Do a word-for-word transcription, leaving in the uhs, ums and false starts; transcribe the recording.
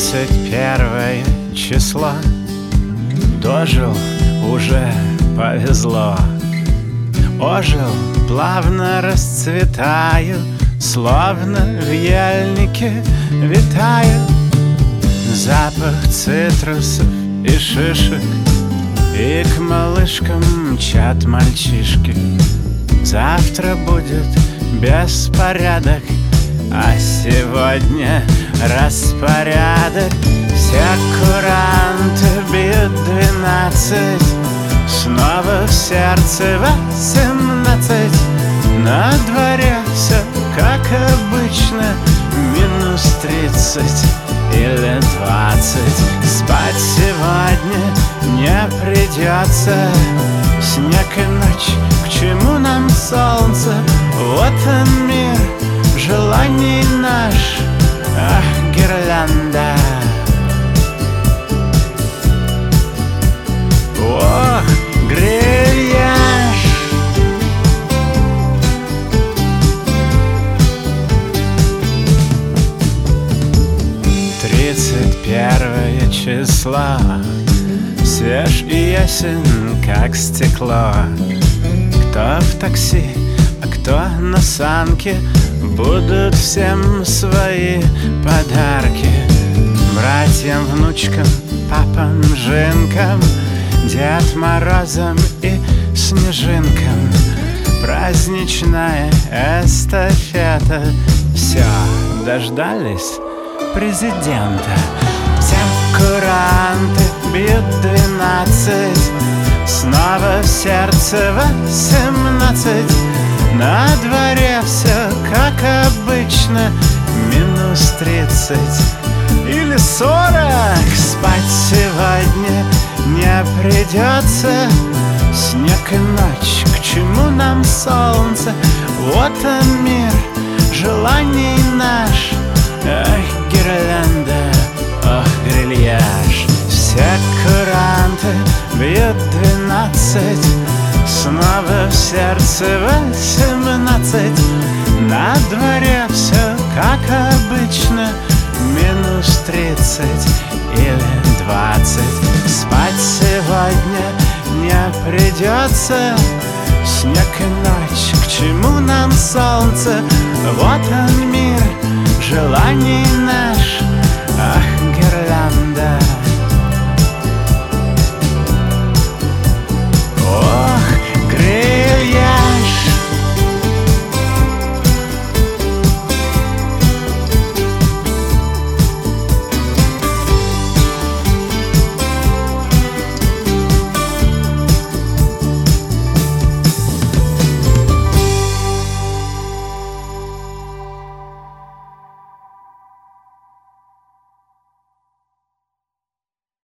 Тридцать первое число. Дожил, уже повезло. Ожил, плавно расцветаю, словно в ельнике витаю. Запах цитрусов и шишек, и к малышкам мчат мальчишки. Завтра будет беспорядок, а сегодня распорядок. Все куранты бьют двенадцать, снова в сердце восемнадцать. На дворе все как обычно, минус тридцать или двадцать. Спать сегодня не придется, снег и ночь, к чему нам солнце? Вот он мир желаний наш, ах, гирлянда. Ох, грильяж. Тридцать первое число, свеж и ясен, как стекло. Кто в такси, а кто на санке, будут всем свои подарки. Братьям, внучкам, папам, жинкам, Дед Морозом и снежинкам. Праздничная эстафета. Все, дождались президента. Все куранты бьют двенадцать, снова в сердце восемнадцать. На дворе все как обычно, минус тридцать или сорок. Спать сегодня не придется, снег и ночь, к чему нам солнце? Вот он мир желаний наш, ах, гирлянда, ох, грильяж. Все куранты бьют двенадцать, снова в сердце восемнадцать. На дворе все как обычно, минус тридцать или двадцать. Спать сегодня не придется, снег и ночь, к чему нам солнце? Вот он мир желаний наш,